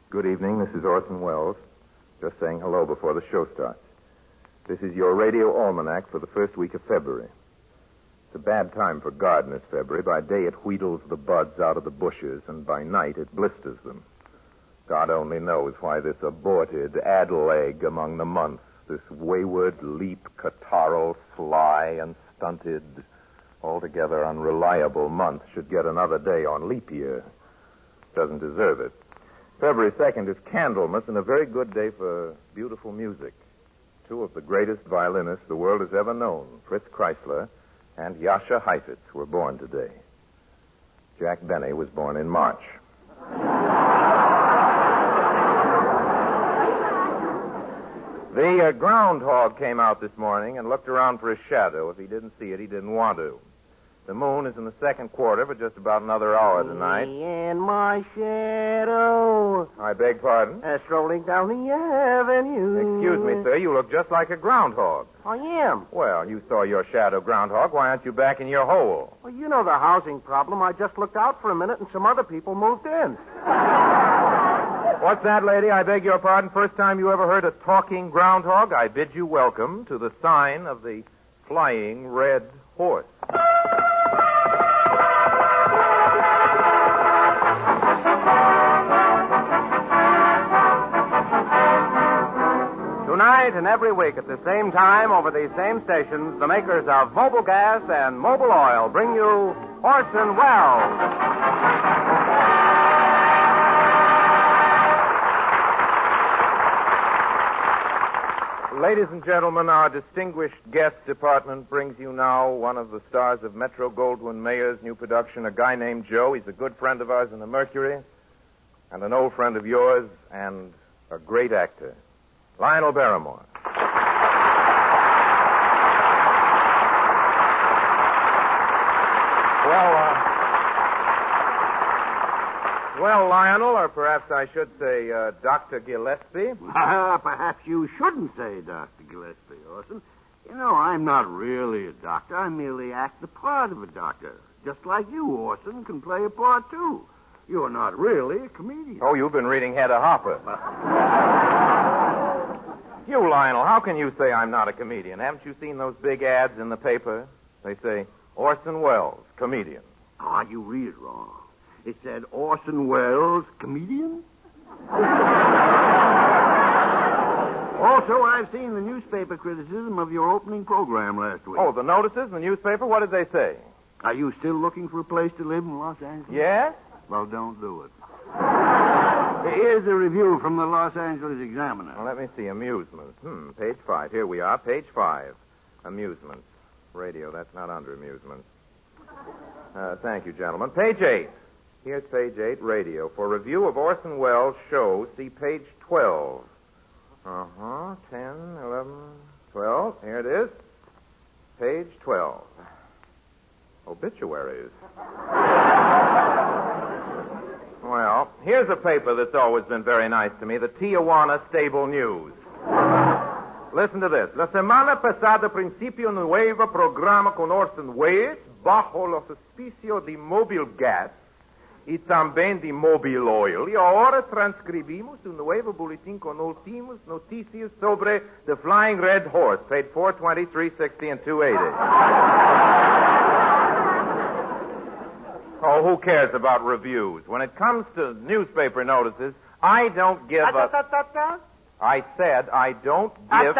Good evening. This is Orson Welles. Just saying hello before the show starts. This is your radio almanac for the first week of February. It's a bad time for gardeners, February. By day, it wheedles the buds out of the bushes, and by night, it blisters them. God only knows why this aborted ad-leg among the months, this wayward, leap, catarrhal, sly, and stunted, altogether unreliable month should get another day on leap year. Doesn't deserve it. February 2nd is Candlemas and a very good day for beautiful music. Two of the greatest violinists the world has ever known, Fritz Kreisler and Jascha Heifetz, were born today. Jack Benny was born in March. The groundhog came out this morning and looked around for his shadow. If he didn't see it, he didn't want to. The moon is in the second quarter for just about another hour tonight. And my shadow. I beg pardon? Strolling down the avenue. Excuse me, sir. You look just like a groundhog. I am. Well, you saw your shadow, groundhog. Why aren't you back in your hole? Well, you know the housing problem. I just looked out for a minute and some other people moved in. What's that, lady? I beg your pardon. First time you ever heard a talking groundhog? I bid you welcome to the sign of the Flying Red Horse. Tonight and every week at the same time over these same stations, the makers of Mobil Gas and Mobil Oil bring you Orson Welles. Ladies and gentlemen, our distinguished guest department brings you now one of the stars of Metro-Goldwyn-Mayer's new production, A Guy Named Joe. He's a good friend of ours in the Mercury, and an old friend of yours, and a great actor, Lionel Barrymore. Well, Lionel, or perhaps I should say Dr. Gillespie. Perhaps you shouldn't say Dr. Gillespie, Orson. You know, I'm not really a doctor. I merely act the part of a doctor. Just like you, Orson, can play a part, too. You're not really a comedian. Oh, you've been reading Hedda Hopper. You, Lionel, how can you say I'm not a comedian? Haven't you seen those big ads in the paper? They say, Orson Welles, comedian. Ah, you read it wrong. It said Orson Welles, comedian? Also, I've seen the newspaper criticism of your opening program last week. Oh, the notices in the newspaper? What did they say? Are you still looking for a place to live in Los Angeles? Yes? Well, don't do it. Here's a review from the Los Angeles Examiner. Well, let me see. Amusements. Page 5. Here we are. Page 5. Amusements. Radio, that's not under amusements. Thank you, gentlemen. Page 8. Here's page 8, radio. For review of Orson Welles' show, see page 12. 10, 11, 12. Here it is. Page 12. Obituaries. Well, here's a paper that's always been very nice to me, the Tijuana Stable News. Listen to this. La semana pasada principio nuevo programa con Orson Welles bajo los auspicios de Mobil Gas y también de Mobil Oil. Y ahora transcribimos un nuevo boletín con últimas noticias sobre The Flying Red Horse, page 420, 360, and 280. Oh, who cares about reviews? When it comes to newspaper notices, I don't give a... I said I don't give...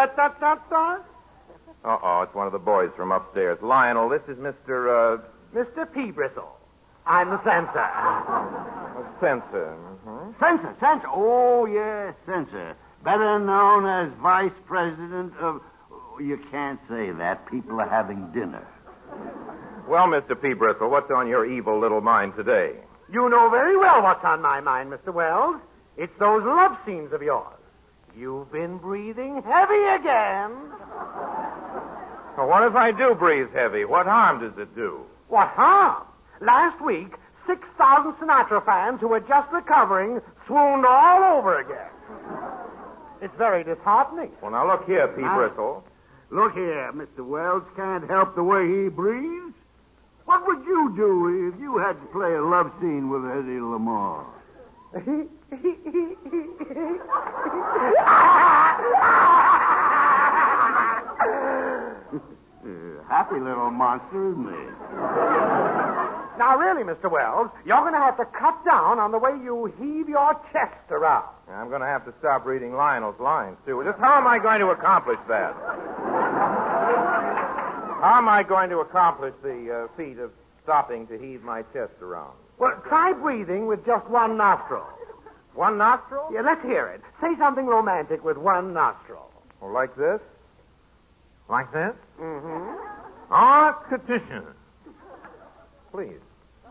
Uh-oh, it's one of the boys from upstairs. Lionel, this is Mr. Mr. Bristle. I'm the censor. Censor. Censor. Oh, yes, censor. Better known as vice president of... Oh, you can't say that. People are having dinner. Well, Mr. P. Bristle, what's on your evil little mind today? You know very well what's on my mind, Mr. Wells. It's those love scenes of yours. You've been breathing heavy again. Well, what if I do breathe heavy? What harm does it do? What harm? Last week, 6,000 Sinatra fans who were just recovering swooned all over again. It's very disheartening. Well, now, look here, P. Bristle. Look here, Mr. Wells can't help the way he breathes. What would you do if you had to play a love scene with Eddie Lamar? Happy little monster, isn't he? Now, really, Mr. Wells, you're going to have to cut down on the way you heave your chest around. I'm going to have to stop reading Lionel's lines, too. Just how am I going to accomplish that? How am I going to accomplish the feat of stopping to heave my chest around? Well, try breathing with just one nostril. One nostril? Yeah, let's hear it. Say something romantic with one nostril. Well, like this? Like this? Mm-hmm. Our petition. Please.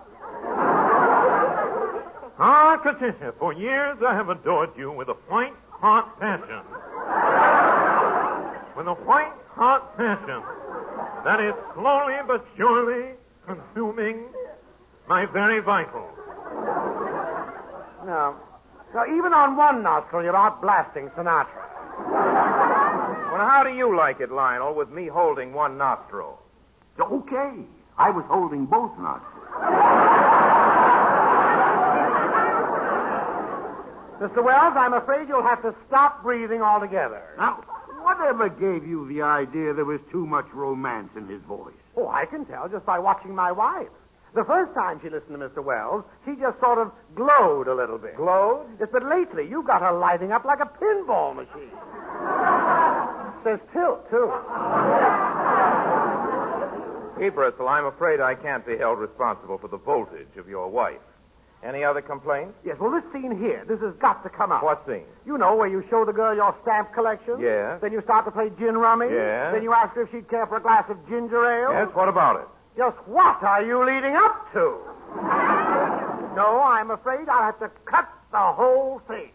Our petition. For years I have adored you with a white hot passion. With a white hot passion that is slowly but surely consuming my very vitals. No. Now, even on one nostril, you're out blasting Sinatra. Well, how do you like it, Lionel, with me holding one nostril? Okay. I was holding both nostrils. Mr. Wells, I'm afraid you'll have to stop breathing altogether. Now, whatever gave you the idea there was too much romance in his voice? Oh, I can tell just by watching my wife. The first time she listened to Mr. Wells, she just sort of glowed a little bit. Glowed? Yes, but lately you got her lighting up like a pinball machine. There's tilt, too. Bristol, I'm afraid I can't be held responsible for the voltage of your wife. Any other complaints? Yes, well, this scene here, this has got to come out. What scene? You know, where you show the girl your stamp collection? Yes. Then you start to play gin rummy? Yes. Then you ask her if she'd care for a glass of ginger ale? Yes, what about it? Just what are you leading up to? No, I'm afraid I'll have to cut the whole thing.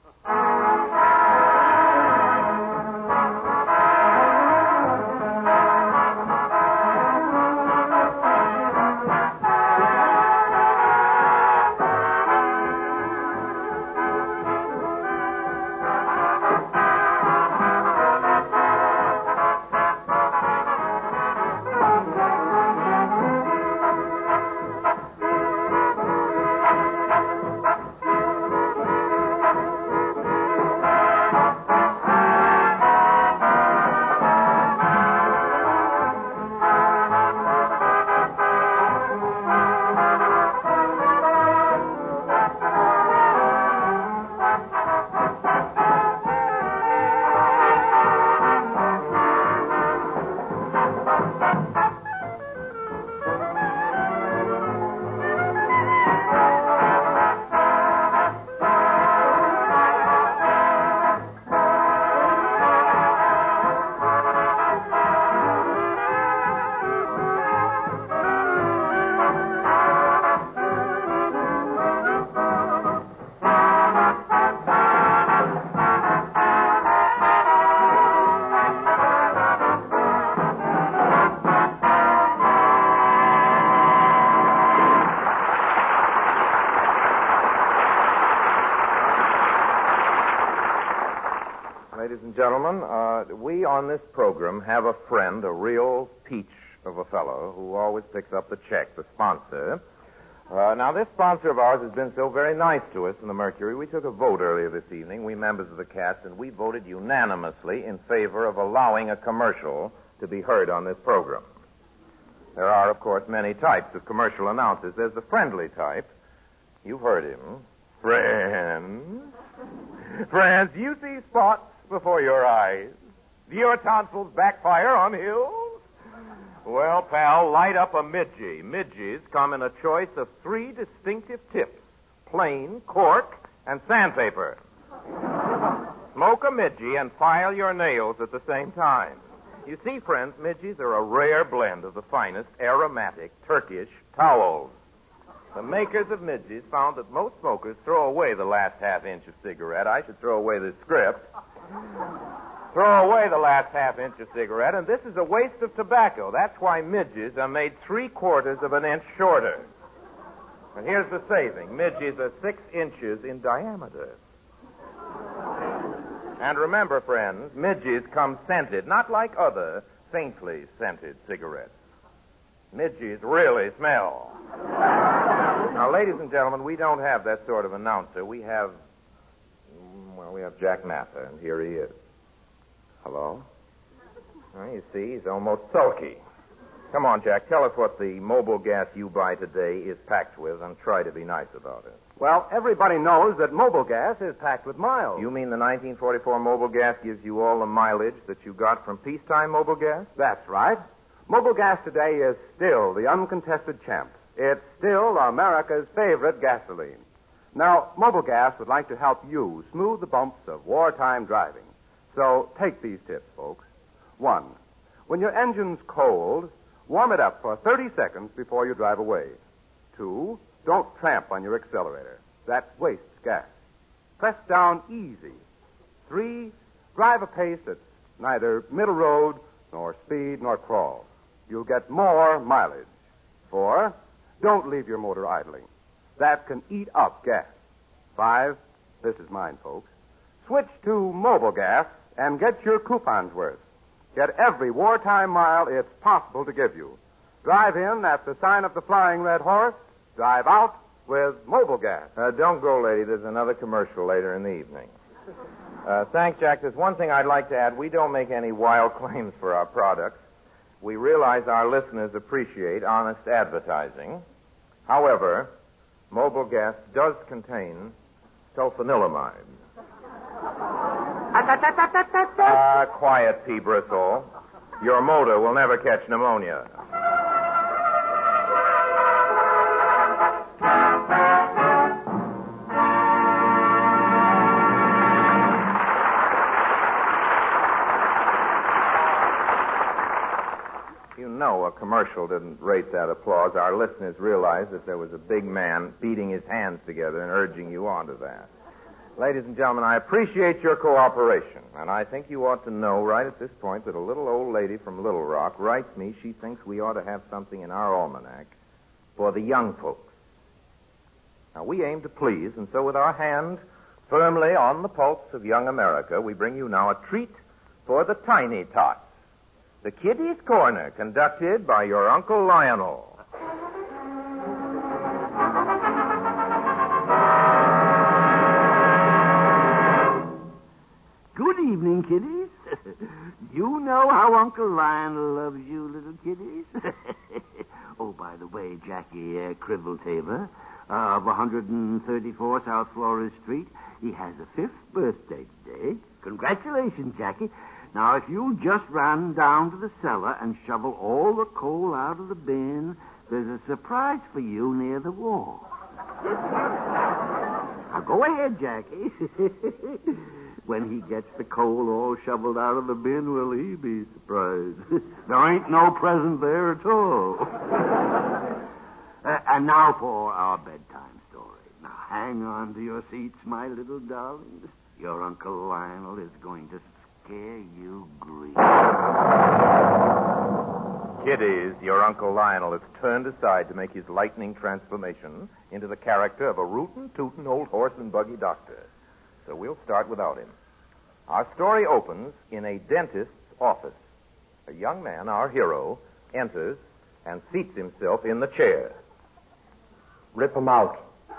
Ladies and gentlemen, we on this program have a friend, a real peach of a fellow, who always picks up the check, the sponsor. Now, this sponsor of ours has been so very nice to us in the Mercury. We took a vote earlier this evening, we members of the cast, and we voted unanimously in favor of allowing a commercial to be heard on this program. There are, of course, many types of commercial announcers. There's the friendly type. You've heard him. Friends. Friends, you see spots before your eyes. Do your tonsils backfire on hills? Well, pal, light up a Midgie. Midgies come in a choice of 3 distinctive tips: plain, cork, and sandpaper. Smoke a Midgie and file your nails at the same time. You see, friends, Midgies are a rare blend of the finest aromatic Turkish towels. The makers of Midgies found that most smokers throw away the last half-inch of cigarette. I should throw away this script. Throw away the last half-inch of cigarette, and this is a waste of tobacco. That's why Midgies are made 3/4 of an inch shorter. And here's the saving. Midgies are 6 inches in diameter. And remember, friends, Midgies come scented, not like other faintly scented cigarettes. Midgies really smell. Now, Now, ladies and gentlemen, we don't have that sort of announcer. We have Jack Mather, and here he is. Hello? Well, you see, he's almost sulky. Come on, Jack, tell us what the mobile gas you buy today is packed with, and try to be nice about it. Well, everybody knows that mobile gas is packed with miles. You mean the 1944 mobile gas gives you all the mileage that you got from peacetime mobile gas? That's right. Mobile gas today is still the uncontested champ. It's still America's favorite gasoline. Now, Mobile Gas would like to help you smooth the bumps of wartime driving. So take these tips, folks. 1, when your engine's cold, warm it up for 30 seconds before you drive away. 2, don't tramp on your accelerator. That wastes gas. Press down easy. 3, drive a pace that's neither middle road nor speed nor crawl. You'll get more mileage. 4, don't leave your motor idling. That can eat up gas. 5, this is mine, folks. Switch to Mobile Gas and get your coupons worth. Get every wartime mile it's possible to give you. Drive in at the sign of the Flying Red Horse. Drive out with Mobile Gas. Don't go, lady. There's another commercial later in the evening. Thanks, Jack. There's one thing I'd like to add. We don't make any wild claims for our products. We realize our listeners appreciate honest advertising. However, Mobile Gas does contain sulfanilamide. Quiet, P. Bristol. Your motor will never catch pneumonia. You know a commercial didn't rate that applause. Our listeners realized that there was a big man beating his hands together and urging you on to that. Ladies and gentlemen, I appreciate your cooperation, and I think you ought to know right at this point that a little old lady from Little Rock writes me she thinks we ought to have something in our almanac for the young folks. Now, we aim to please, and so with our hand firmly on the pulse of young America, we bring you now a treat for the tiny tots. The Kiddies' Corner, conducted by your Uncle Lionel. Good evening, kiddies. You know how Uncle Lionel loves you, little kiddies. Oh, by the way, Jackie Criveltaver of 134 South Flores Street, he has a 5th birthday today. Congratulations, Jackie. Now, if you just run down to the cellar and shovel all the coal out of the bin, there's a surprise for you near the wall. Now, go ahead, Jackie. When he gets the coal all shoveled out of the bin, will he be surprised? There ain't no present there at all. And now for our bedtime story. Now, hang on to your seats, my little darlings. Your Uncle Lionel is going to scare you green. Kiddies, your Uncle Lionel has turned aside to make his lightning transformation into the character of a rootin'-tootin' old horse and buggy doctor. So we'll start without him. Our story opens in a dentist's office. A young man, our hero, enters and seats himself in the chair. Rip him out.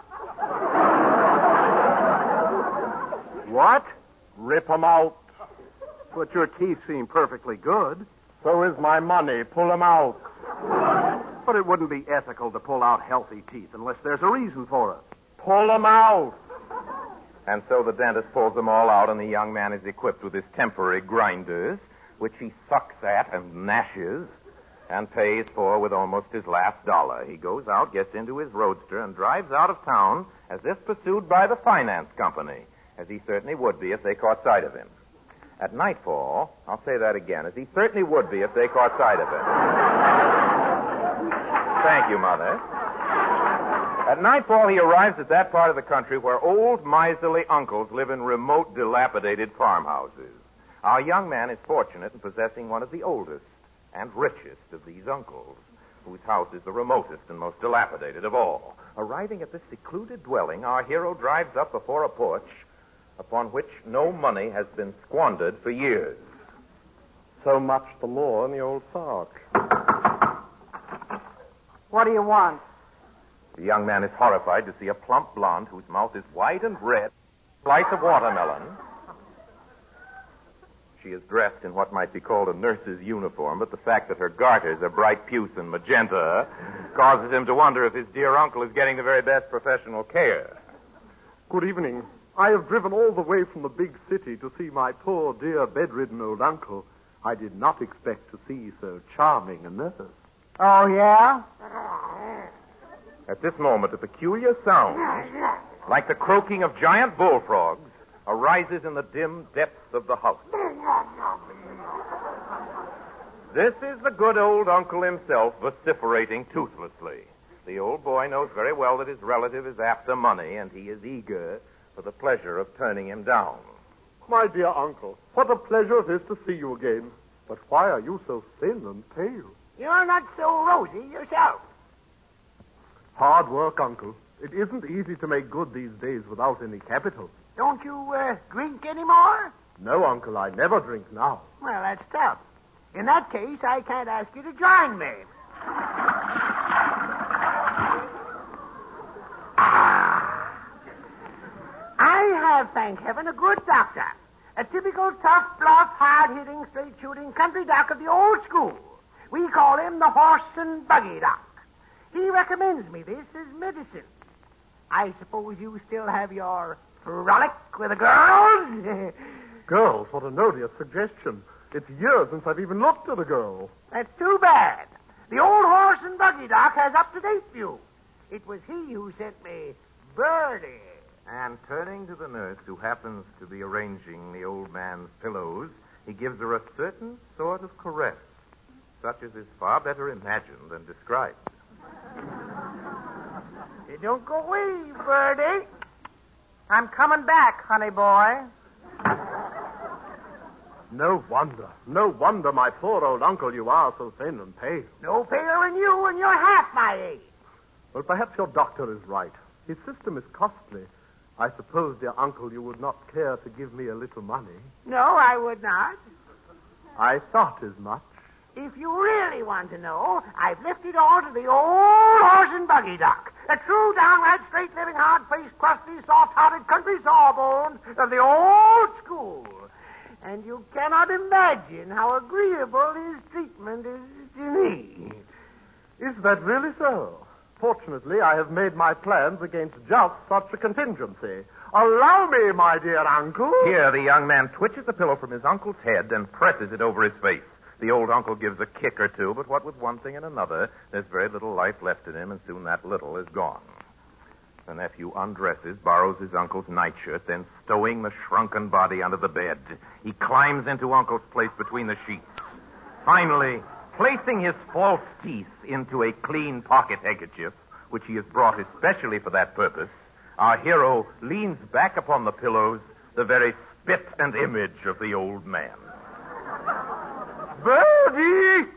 What? Rip him out. But your teeth seem perfectly good. So is my money. Pull them out. But it wouldn't be ethical to pull out healthy teeth unless there's a reason for it. Pull them out. And so the dentist pulls them all out, and the young man is equipped with his temporary grinders, which he sucks at and gnashes and pays for with almost his last dollar. He goes out, gets into his roadster, and drives out of town as if pursued by the finance company, as he certainly would be if they caught sight of him. At nightfall, I'll say that again, as he certainly would be if they caught sight of him. Thank you, Mother. At nightfall, he arrives at that part of the country where old, miserly uncles live in remote, dilapidated farmhouses. Our young man is fortunate in possessing one of the oldest and richest of these uncles, whose house is the remotest and most dilapidated of all. Arriving at this secluded dwelling, our hero drives up before a porch upon which no money has been squandered for years. So much the more in the old sock. What do you want? The young man is horrified to see a plump blonde whose mouth is white and red, slice of watermelon. She is dressed in what might be called a nurse's uniform, but the fact that her garters are bright puce and magenta causes him to wonder if his dear uncle is getting the very best professional care. Good evening. I have driven all the way from the big city to see my poor, dear, bedridden old uncle. I did not expect to see so charming a nurse. Oh, yeah? At this moment, a peculiar sound, like the croaking of giant bullfrogs, arises in the dim depths of the house. This is the good old uncle himself vociferating toothlessly. The old boy knows very well that his relative is after money, and he is eager for the pleasure of turning him down. My dear uncle, what a pleasure it is to see you again. But why are you so thin and pale? You're not so rosy yourself. Hard work, uncle. It isn't easy to make good these days without any capital. Don't you drink anymore? No, uncle, I never drink now. Well, that's tough. In that case, I can't ask you to join me. I have, thank heaven, a good doctor. A typical tough, bluff, hard-hitting, straight-shooting country doc of the old school. We call him the horse and buggy doc. He recommends me this as medicine. I suppose you still have your frolic with the girls? Girls, what an odious suggestion. It's years since I've even looked at a girl. That's too bad. The old horse and buggy doc has up-to-date view. It was he who sent me Birdie. And turning to the nurse, who happens to be arranging the old man's pillows, he gives her a certain sort of caress, such as is far better imagined than described. Hey, don't go away, Birdie. I'm coming back, honey boy. No wonder, my poor old uncle, you are so thin and pale. No paler than you, and you're half my age. Well, perhaps your doctor is right. His system is costly. I suppose, dear uncle, you would not care to give me a little money. No, I would not. I thought as much. If you really want to know, I've lifted all to the old horse and buggy doc. A true, downright, straight-living, hard-faced, crusty, soft-hearted country sawbones of the old school. And you cannot imagine how agreeable his treatment is to me. Is that really so? Fortunately, I have made my plans against just such a contingency. Allow me, my dear uncle. Here, the young man twitches the pillow from his uncle's head and presses it over his face. The old uncle gives a kick or two, but what with one thing and another, there's very little life left in him, and soon that little is gone. The nephew undresses, borrows his uncle's nightshirt, then stowing the shrunken body under the bed, he climbs into uncle's place between the sheets. Finally, placing his false teeth into a clean pocket handkerchief, which he has brought especially for that purpose, our hero leans back upon the pillows, the very spit and image of the old man. Birdie!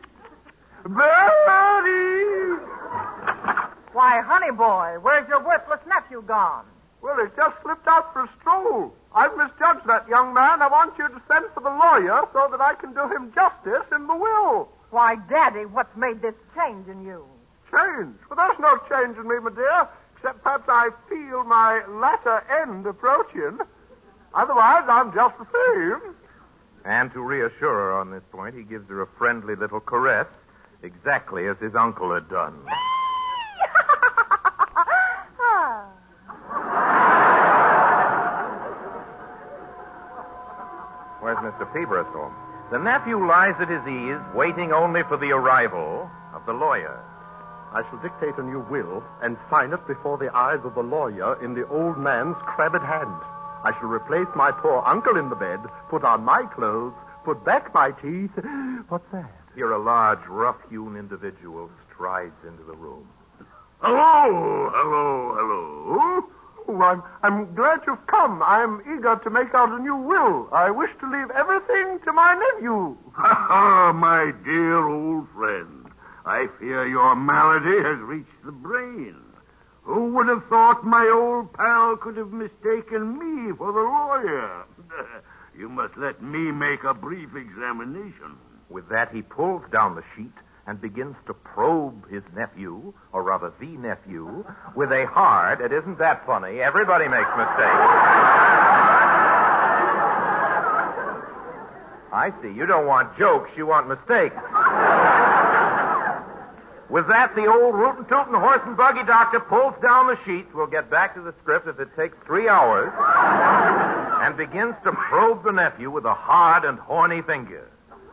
Birdie! Why, honey boy, where's your worthless nephew gone? Well, he just slipped out for a stroll. I've misjudged that young man. I want you to send for the lawyer so that I can do him justice in the will. Why, Daddy, what's made this change in you? Change? Well, there's no change in me, my dear, except perhaps I feel my latter end approaching. Otherwise, I'm just the same. And to reassure her on this point, he gives her a friendly little caress, exactly as his uncle had done. Where's Mr. Peebristol? The nephew lies at his ease, waiting only for the arrival of the lawyer. I shall dictate a new will and sign it before the eyes of the lawyer in the old man's crabbed hand. I shall replace my poor uncle in the bed, put on my clothes, put back my teeth. What's that? Here a large, rough-hewn individual strides into the room. Hello, hello, hello. Oh, I'm glad you've come. I'm eager to make out a new will. I wish to leave everything to my nephew. Ha, my dear old friend. I fear your malady has reached the brain. Who would have thought my old pal could have mistaken me for the lawyer? You must let me make a brief examination. With that, he pulls down the sheet and begins to probe his nephew, or rather the nephew, with a hard... It isn't that funny. Everybody makes mistakes. I see. You don't want jokes. You want mistakes. With that, the old rootin' tootin' horse and buggy doctor pulls down the sheets. We'll get back to the script if it takes 3 hours. And begins to probe the nephew with a hard and horny finger.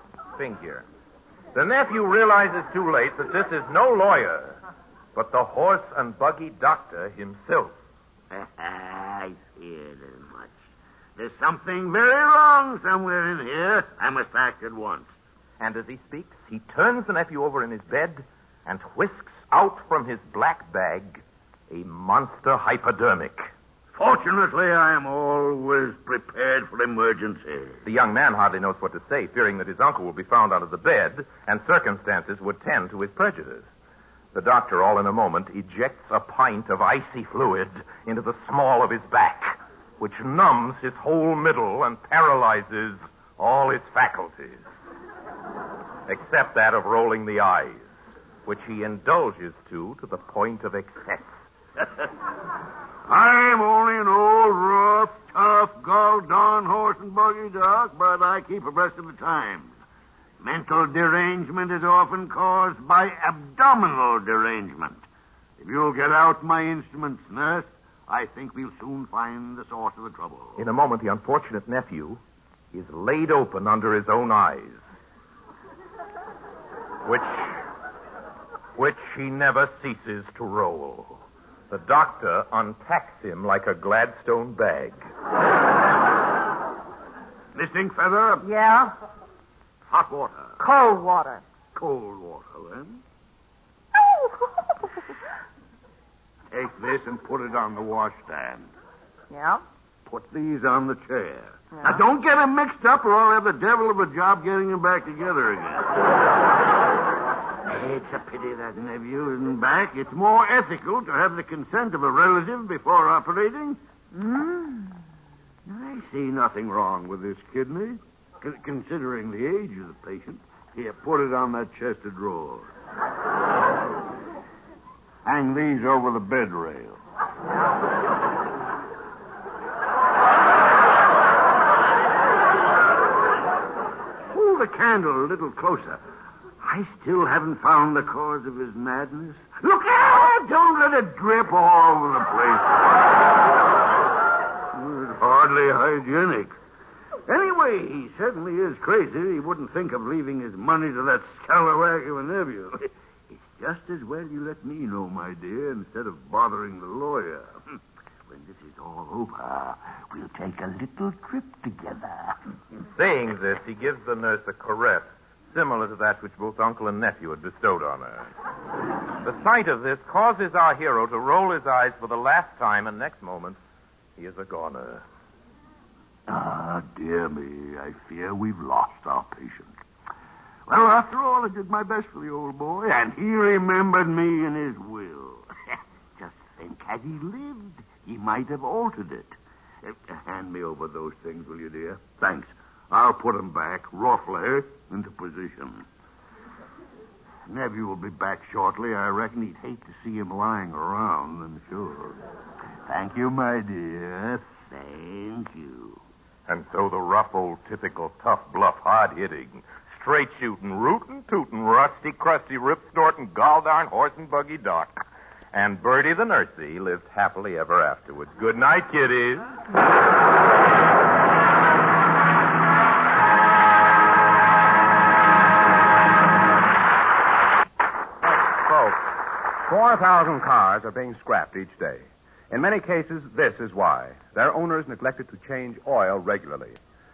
The nephew realizes too late that this is no lawyer, but the horse and buggy doctor himself. I feared as much. There's something very wrong somewhere in here. I must act at once. And as he speaks, he turns the nephew over in his bed and whisks out from his black bag a monster hypodermic. Fortunately, I am always prepared for emergencies. The young man hardly knows what to say, fearing that his uncle will be found under the bed, and circumstances would tend to his prejudice. The doctor, all in a moment, ejects a pint of icy fluid into the small of his back, which numbs his whole middle and paralyzes all his faculties, except that of rolling the eyes, which he indulges to the point of excess. I'm only an old, rough, tough, gall-darn horse and buggy doc, but I keep abreast of the times. Mental derangement is often caused by abdominal derangement. If you'll get out my instruments, nurse, I think we'll soon find the source of the trouble. In a moment, the unfortunate nephew is laid open under his own eyes, which he never ceases to roll. The doctor unpacks him like a Gladstone bag. Miss Inkfeather? Yeah? Hot water. Cold water. Cold water, then. Take this and put it on the washstand. Yeah? Put these on the chair. Yeah. Now, don't get them mixed up or I'll have the devil of a job getting them back together again. It's a pity that nephew isn't back. It's more ethical to have the consent of a relative before operating. I see nothing wrong with this kidney, considering the age of the patient. Here, put it on that chest of drawers. Hang these over the bed rail. Hold the candle a little closer. I still haven't found the cause of his madness. Look out! Don't let it drip all over the place. It's hardly hygienic. Anyway, he certainly is crazy. He wouldn't think of leaving his money to that scalawag of a nephew. It's just as well you let me know, my dear, instead of bothering the lawyer. When this is all over, we'll take a little trip together. Saying this, he gives the nurse a caress similar to that which both uncle and nephew had bestowed on her. The sight of this causes our hero to roll his eyes for the last time, and next moment, he is a goner. Ah, dear me, I fear we've lost our patient. Well, after all, I did my best for the old boy, and he remembered me in his will. Just think, had he lived, he might have altered it. Hand me over those things, will you, dear? Thanks. I'll put them back, roughly, into position. Nephew will be back shortly. I reckon he'd hate to see him lying around, I'm sure. Thank you, my dear. Thank you. And so the rough, old, typical, tough, bluff, hard-hitting, straight-shooting, rootin'-tootin', rusty-crusty, rip-snorting, gall-darn horse and buggy doc and Bertie the nursey lived happily ever afterwards. Good night, kiddies. Folks, 4,000 cars are being scrapped each day. In many cases, this is why. Their owners neglected to change oil regularly.